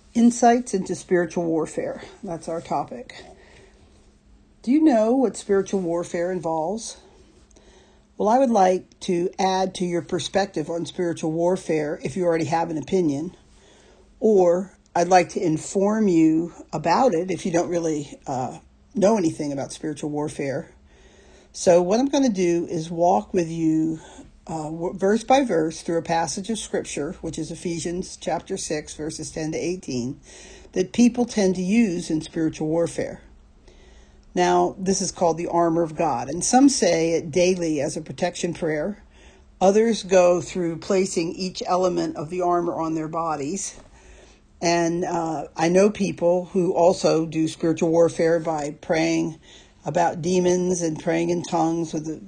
Insights into spiritual warfare. That's our topic. Do you know what spiritual warfare involves? Well, I would like to add to your perspective on spiritual warfare if you already have an opinion, or I'd like to inform you about it if you don't really know anything about spiritual warfare. So what I'm going to do is walk with you verse by verse through a passage of scripture, which is Ephesians chapter 6, verses 10 to 18, that people tend to use in spiritual warfare. Now, this is called the armor of God, and some say it daily as a protection prayer. Others go through placing each element of the armor on their bodies. And I know people who also do spiritual warfare by praying about demons and praying in tongues with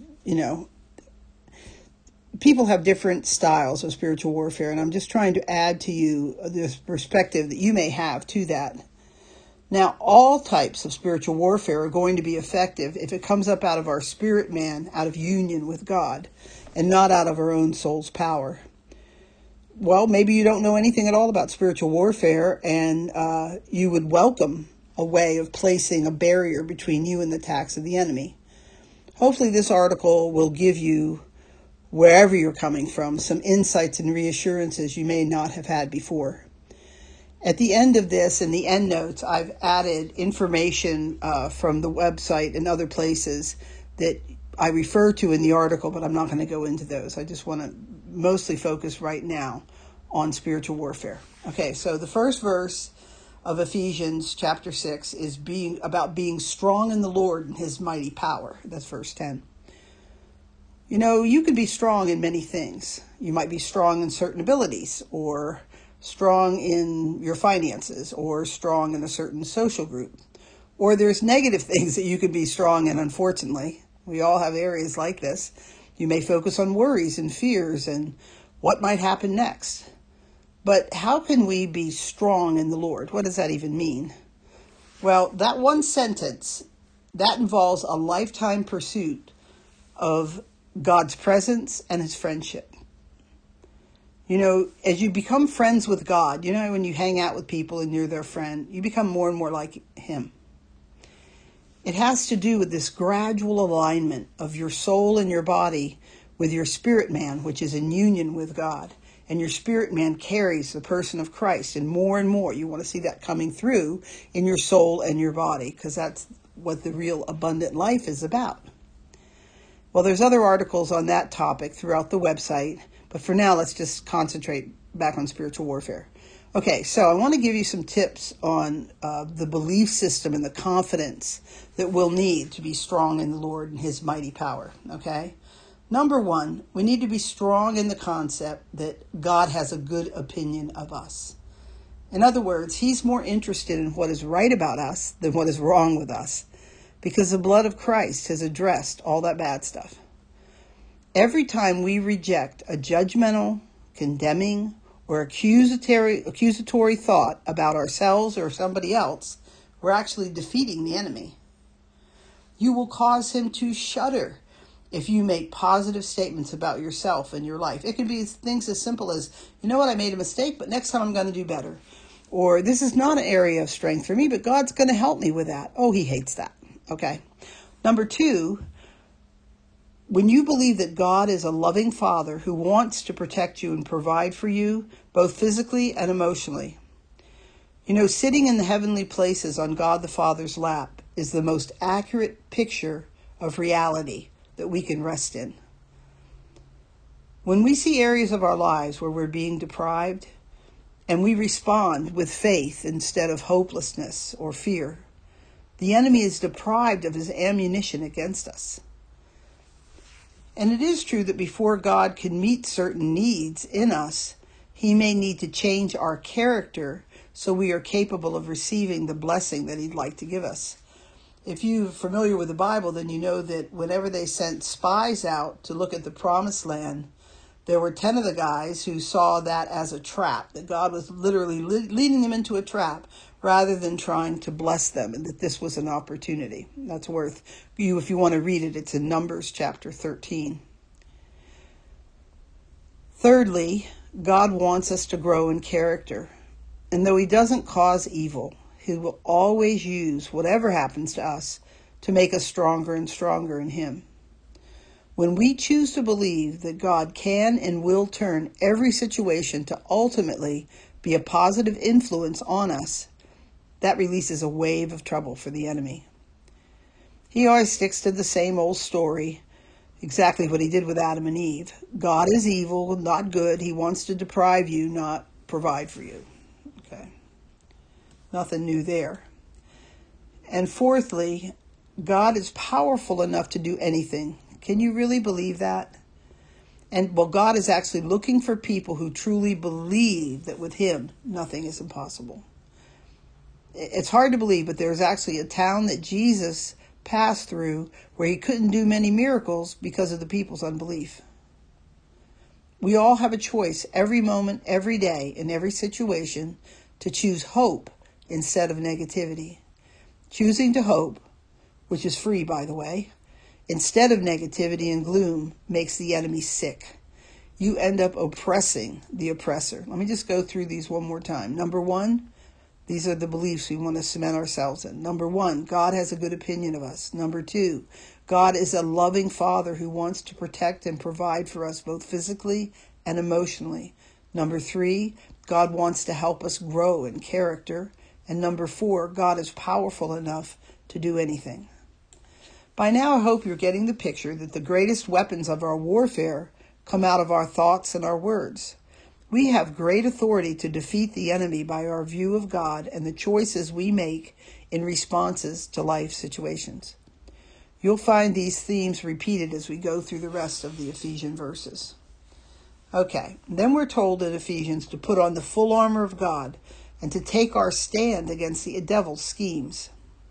people have different styles of spiritual warfare, and I'm just trying to add to you this perspective that you may have to that. Now, all types of spiritual warfare are going to be effective if it comes up out of our spirit man, out of union with God, and not out of our own soul's power. Well, maybe you don't know anything at all about spiritual warfare, and you would welcome a way of placing a barrier between you and the attacks of the enemy. Hopefully this article will give you, wherever you're coming from, some insights and reassurances you may not have had before. At the end of this, in the end notes, I've added information from the website and other places that I refer to in the article, but I'm not going to go into those. I just want to mostly focus right now on spiritual warfare. Okay, so the first verse of Ephesians chapter 6 is about being strong in the Lord and his mighty power. That's verse 10. You know, you can be strong in many things. You might be strong in certain abilities, or strong in your finances, or strong in a certain social group. Or there's negative things that you can be strong in, unfortunately. We all have areas like this. You may focus on worries and fears and what might happen next. But how can we be strong in the Lord? What does that even mean? Well, that one sentence, that involves a lifetime pursuit of God's presence and his friendship. You know, as you become friends with God, you know, when you hang out with people and you're their friend, you become more and more like him. It has to do with this gradual alignment of your soul and your body with your spirit man, which is in union with God. And your spirit man carries the person of Christ. And more you want to see that coming through in your soul and your body, because that's what the real abundant life is about. Well, there's other articles on that topic throughout the website, but for now, let's just concentrate back on spiritual warfare. Okay, so I want to give you some tips on the belief system and the confidence that we'll need to be strong in the Lord and his mighty power, okay? Number one, we need to be strong in the concept that God has a good opinion of us. In other words, he's more interested in what is right about us than what is wrong with us, because the blood of Christ has addressed all that bad stuff. Every time we reject a judgmental, condemning, or accusatory thought about ourselves or somebody else, we're actually defeating the enemy. You will cause him to shudder if you make positive statements about yourself and your life. It can be things as simple as, you know what, I made a mistake, but next time I'm going to do better. Or this is not an area of strength for me, but God's going to help me with that. Oh, he hates that. Okay. Number two, when you believe that God is a loving Father who wants to protect you and provide for you, both physically and emotionally, you know, sitting in the heavenly places on God the Father's lap is the most accurate picture of reality that we can rest in. When we see areas of our lives where we're being deprived, and we respond with faith instead of hopelessness or fear, the enemy is deprived of his ammunition against us. And it is true that before God can meet certain needs in us, he may need to change our character so we are capable of receiving the blessing that he'd like to give us. If you're familiar with the Bible, then you know that whenever they sent spies out to look at the promised land, there were 10 of the guys who saw that as a trap, that God was literally leading them into a trap rather than trying to bless them, and that this was an opportunity. That's worth you, if you want to read it, it's in Numbers chapter 13. Thirdly, God wants us to grow in character. And though he doesn't cause evil, he will always use whatever happens to us to make us stronger and stronger in him. When we choose to believe that God can and will turn every situation to ultimately be a positive influence on us, that releases a wave of trouble for the enemy. He always sticks to the same old story, exactly what he did with Adam and Eve. God is evil, not good. He wants to deprive you, not provide for you. Okay. Nothing new there. And fourthly, God is powerful enough to do anything. Can you really believe that? And well, God is actually looking for people who truly believe that with him, nothing is impossible. It's hard to believe, but there's actually a town that Jesus passed through where he couldn't do many miracles because of the people's unbelief. We all have a choice every moment, every day, in every situation to choose hope instead of negativity. Choosing to hope, which is free, by the way, instead of negativity and gloom makes the enemy sick. You end up oppressing the oppressor. Let me just go through these one more time. Number one, these are the beliefs we want to cement ourselves in. Number one, God has a good opinion of us. Number two, God is a loving Father who wants to protect and provide for us both physically and emotionally. Number three, God wants to help us grow in character. And number four, God is powerful enough to do anything. By now, I hope you're getting the picture that the greatest weapons of our warfare come out of our thoughts and our words. We have great authority to defeat the enemy by our view of God and the choices we make in responses to life situations. You'll find these themes repeated as we go through the rest of the Ephesian verses. Okay, then we're told in Ephesians to put on the full armor of God and to take our stand against the devil's schemes.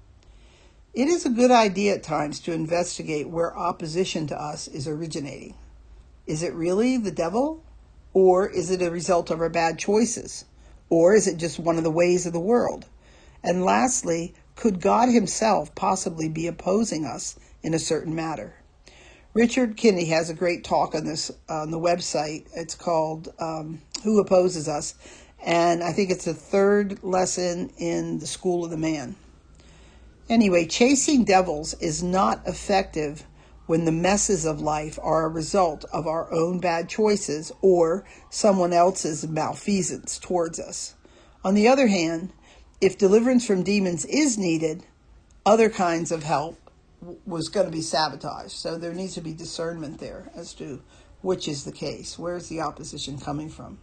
It is a good idea at times to investigate where opposition to us is originating. Is it really the devil? Or is it a result of our bad choices? Or is it just one of the ways of the world? And lastly, could God himself possibly be opposing us in a certain matter? Richard Kinney has a great talk on this on the website. It's called Who Opposes Us? And I think it's the third lesson in the School of the Man. Anyway, chasing devils is not effective when the messes of life are a result of our own bad choices or someone else's malfeasance towards us. On the other hand, if deliverance from demons is needed, other kinds of help was going to be sabotaged. So there needs to be discernment there as to which is the case. Where's the opposition coming from?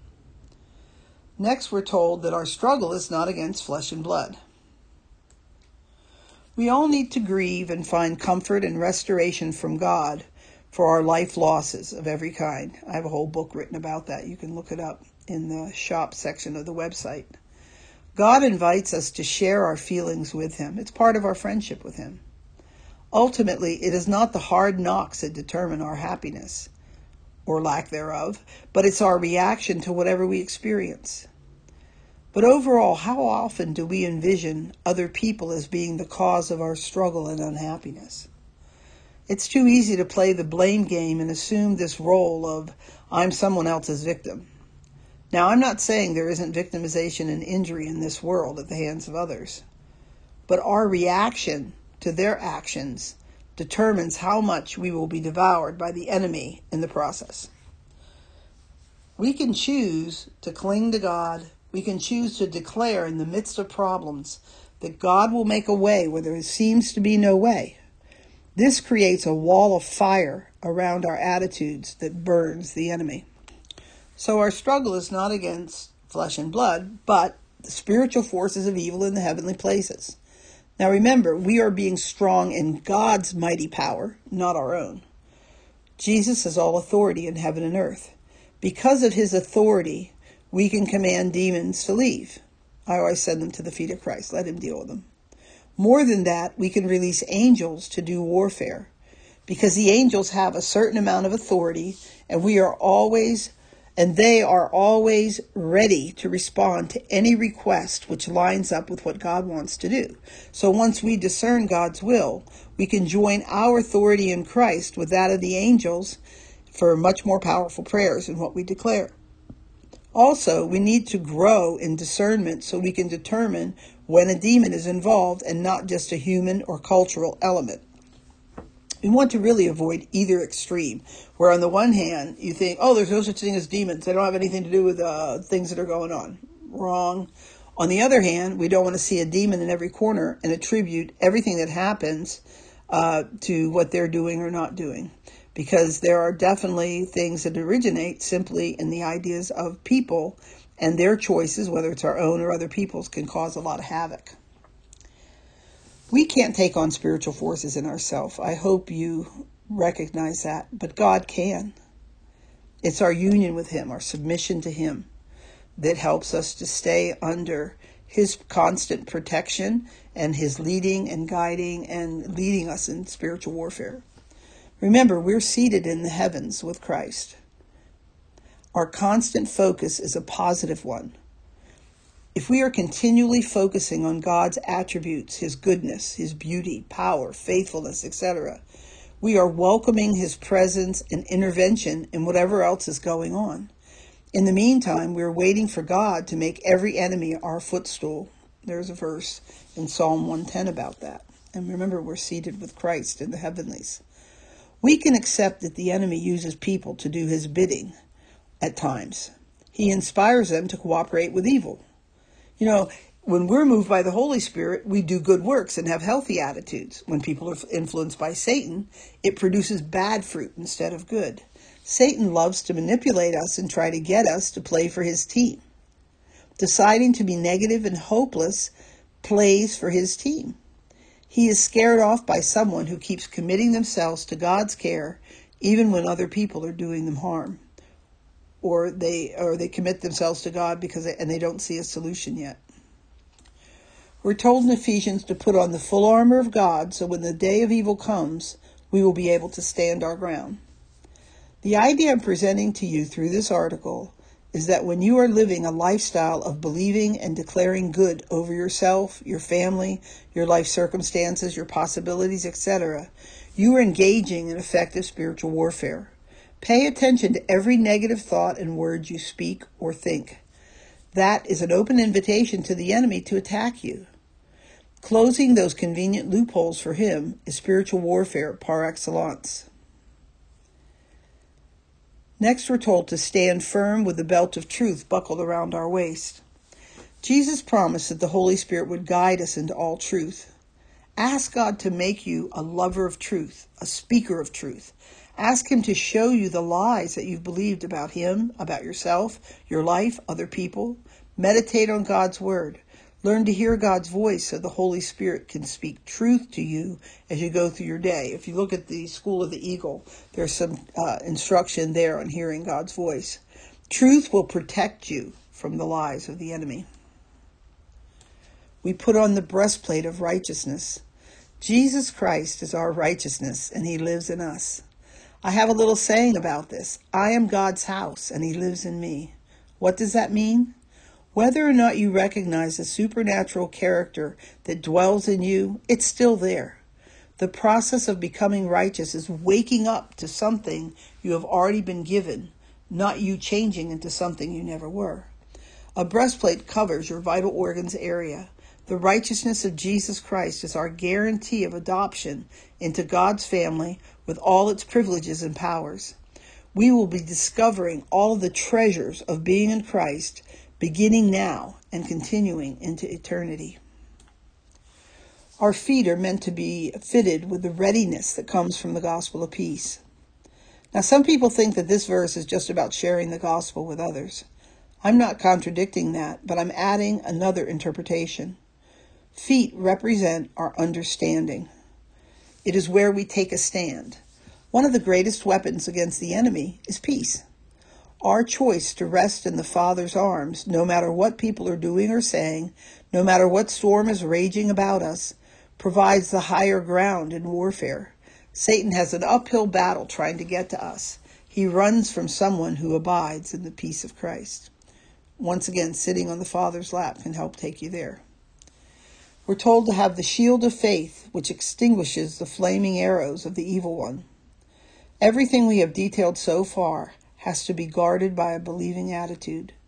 Next, we're told that our struggle is not against flesh and blood. We all need to grieve and find comfort and restoration from God for our life losses of every kind. I have a whole book written about that. You can look it up in the shop section of the website. God invites us to share our feelings with him. It's part of our friendship with him. Ultimately, it is not the hard knocks that determine our happiness or lack thereof, but it's our reaction to whatever we experience. But overall, how often do we envision other people as being the cause of our struggle and unhappiness? It's too easy to play the blame game and assume this role of, I'm someone else's victim. Now, I'm not saying there isn't victimization and injury in this world at the hands of others, but our reaction to their actions determines how much we will be devoured by the enemy in the process. We can choose to cling to God. We can choose to declare in the midst of problems that God will make a way where there seems to be no way. This creates a wall of fire around our attitudes that burns the enemy. So our struggle is not against flesh and blood, but the spiritual forces of evil in the heavenly places. Now remember, we are being strong in God's mighty power, not our own. Jesus has all authority in heaven and earth. Because of his authority, we can command demons to leave. I always send them to the feet of Christ. Let him deal with them. More than that, we can release angels to do warfare because the angels have a certain amount of authority and they are always ready to respond to any request which lines up with what God wants to do. So once we discern God's will, we can join our authority in Christ with that of the angels for much more powerful prayers in what we declare. Also, we need to grow in discernment so we can determine when a demon is involved and not just a human or cultural element. We want to really avoid either extreme, where on the one hand, you think, oh, there's no such thing as demons. They don't have anything to do with things that are going on. Wrong. On the other hand, we don't want to see a demon in every corner and attribute everything that happens to what they're doing or not doing. Because there are definitely things that originate simply in the ideas of people, and their choices, whether it's our own or other people's, can cause a lot of havoc. We can't take on spiritual forces in ourselves. I hope you recognize that, but God can. It's our union with Him, our submission to Him, that helps us to stay under His constant protection and His leading and guiding and leading us in spiritual warfare. Remember, we're seated in the heavens with Christ. Our constant focus is a positive one. If we are continually focusing on God's attributes, His goodness, His beauty, power, faithfulness, etc., we are welcoming His presence and intervention in whatever else is going on. In the meantime, we're waiting for God to make every enemy our footstool. There's a verse in Psalm 110 about that. And remember, we're seated with Christ in the heavenlies. We can accept that the enemy uses people to do his bidding at times. He inspires them to cooperate with evil. You know, when we're moved by the Holy Spirit, we do good works and have healthy attitudes. When people are influenced by Satan, it produces bad fruit instead of good. Satan loves to manipulate us and try to get us to play for his team. Deciding to be negative and hopeless plays for his team. He is scared off by someone who keeps committing themselves to God's care, even when other people are doing them harm. Or they commit themselves to God and they don't see a solution yet. We're told in Ephesians to put on the full armor of God, so when the day of evil comes, we will be able to stand our ground. The idea I'm presenting to you through this article is that when you are living a lifestyle of believing and declaring good over yourself, your family, your life circumstances, your possibilities, etc., you are engaging in effective spiritual warfare. Pay attention to every negative thought and word you speak or think. That is an open invitation to the enemy to attack you. Closing those convenient loopholes for him is spiritual warfare par excellence. Next, we're told to stand firm with the belt of truth buckled around our waist. Jesus promised that the Holy Spirit would guide us into all truth. Ask God to make you a lover of truth, a speaker of truth. Ask Him to show you the lies that you've believed about Him, about yourself, your life, other people. Meditate on God's Word. Learn to hear God's voice so the Holy Spirit can speak truth to you as you go through your day. If you look at the School of the Eagle, there's some instruction there on hearing God's voice. Truth will protect you from the lies of the enemy. We put on the breastplate of righteousness. Jesus Christ is our righteousness, and He lives in us. I have a little saying about this. I am God's house, and He lives in me. What does that mean? Whether or not you recognize the supernatural character that dwells in you, it's still there. The process of becoming righteous is waking up to something you have already been given, not you changing into something you never were. A breastplate covers your vital organs area. The righteousness of Jesus Christ is our guarantee of adoption into God's family with all its privileges and powers. We will be discovering all the treasures of being in Christ beginning now and continuing into eternity. Our feet are meant to be fitted with the readiness that comes from the gospel of peace. Now, some people think that this verse is just about sharing the gospel with others. I'm not contradicting that, but I'm adding another interpretation. Feet represent our understanding. It is where we take a stand. One of the greatest weapons against the enemy is peace. Our choice to rest in the Father's arms, no matter what people are doing or saying, no matter what storm is raging about us, provides the higher ground in warfare. Satan has an uphill battle trying to get to us. He runs from someone who abides in the peace of Christ. Once again, sitting on the Father's lap can help take you there. We're told to have the shield of faith, which extinguishes the flaming arrows of the evil one. Everything we have detailed so far has to be guarded by a believing attitude.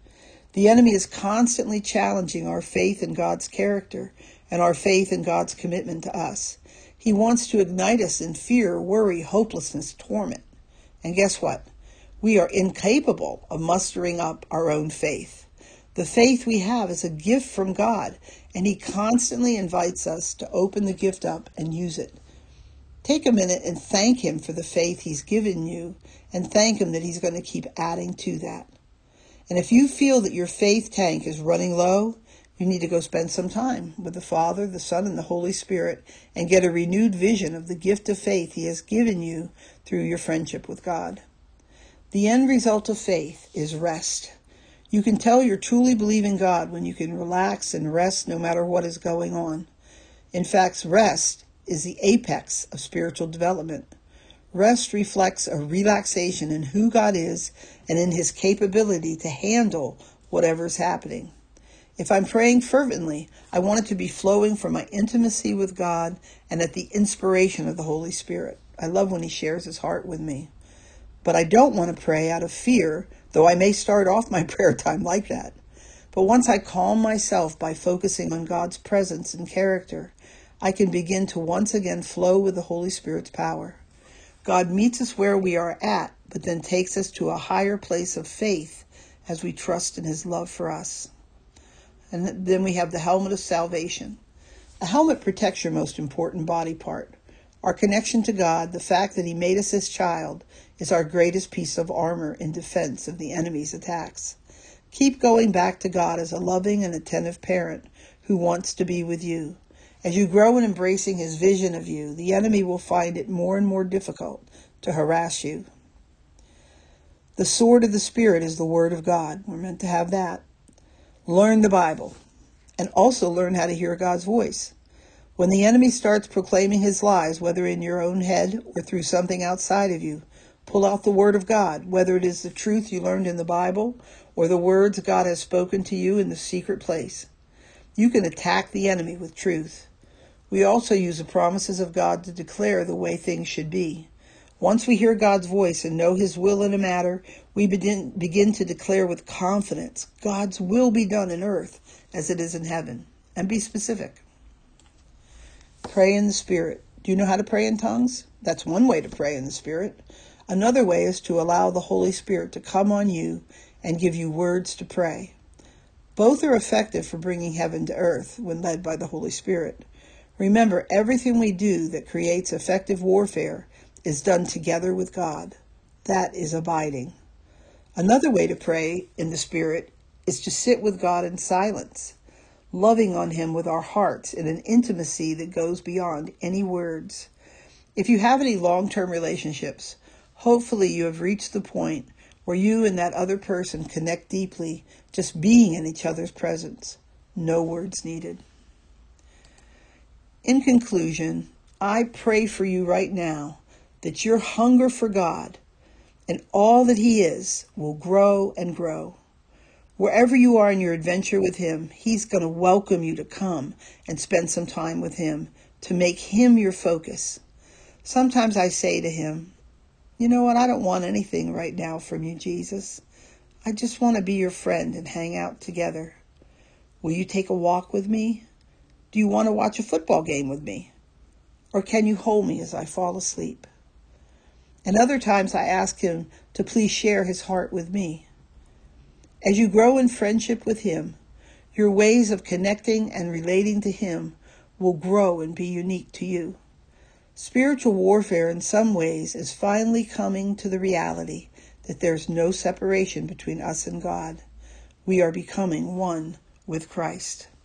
The enemy is constantly challenging our faith in God's character and our faith in God's commitment to us. He wants to ignite us in fear, worry, hopelessness, torment. And guess what? We are incapable of mustering up our own faith. The faith we have is a gift from God, and He constantly invites us to open the gift up and use it. Take a minute and thank Him for the faith He's given you, and thank Him that He's going to keep adding to that. And if you feel that your faith tank is running low, you need to go spend some time with the Father, the Son, and the Holy Spirit and get a renewed vision of the gift of faith He has given you through your friendship with God. The end result of faith is rest. You can tell you're truly believing God when you can relax and rest no matter what is going on. In fact, rest is the apex of spiritual development. Rest reflects a relaxation in who God is and in His capability to handle whatever is happening. If I'm praying fervently, I want it to be flowing from my intimacy with God and at the inspiration of the Holy Spirit. I love when He shares His heart with me. But I don't want to pray out of fear, though I may start off my prayer time like that. But once I calm myself by focusing on God's presence and character, I can begin to once again flow with the Holy Spirit's power. God meets us where we are at, but then takes us to a higher place of faith as we trust in His love for us. And then we have the helmet of salvation. A helmet protects your most important body part. Our connection to God, the fact that He made us His child, is our greatest piece of armor in defense of the enemy's attacks. Keep going back to God as a loving and attentive parent who wants to be with you. As you grow in embracing His vision of you, the enemy will find it more and more difficult to harass you. The sword of the Spirit is the Word of God. We're meant to have that. Learn the Bible and also learn how to hear God's voice. When the enemy starts proclaiming his lies, whether in your own head or through something outside of you, pull out the Word of God, whether it is the truth you learned in the Bible or the words God has spoken to you in the secret place. You can attack the enemy with truth. We also use the promises of God to declare the way things should be. Once we hear God's voice and know His will in a matter, we begin to declare with confidence, God's will be done in earth as it is in heaven. And be specific. Pray in the Spirit. Do you know how to pray in tongues? That's one way to pray in the Spirit. Another way is to allow the Holy Spirit to come on you and give you words to pray. Both are effective for bringing heaven to earth when led by the Holy Spirit. Remember, everything we do that creates effective warfare is done together with God. That is abiding. Another way to pray in the Spirit is to sit with God in silence, loving on Him with our hearts in an intimacy that goes beyond any words. If you have any long-term relationships, hopefully you have reached the point where you and that other person connect deeply, just being in each other's presence. No words needed. In conclusion, I pray for you right now that your hunger for God and all that He is will grow and grow. Wherever you are in your adventure with Him, He's going to welcome you to come and spend some time with Him, to make Him your focus. Sometimes I say to Him, you know what, I don't want anything right now from you, Jesus. I just want to be your friend and hang out together. Will you take a walk with me? Do you want to watch a football game with me? Or can you hold me as I fall asleep? And other times I ask Him to please share His heart with me. As you grow in friendship with Him, your ways of connecting and relating to Him will grow and be unique to you. Spiritual warfare in some ways is finally coming to the reality that there's no separation between us and God. We are becoming one with Christ.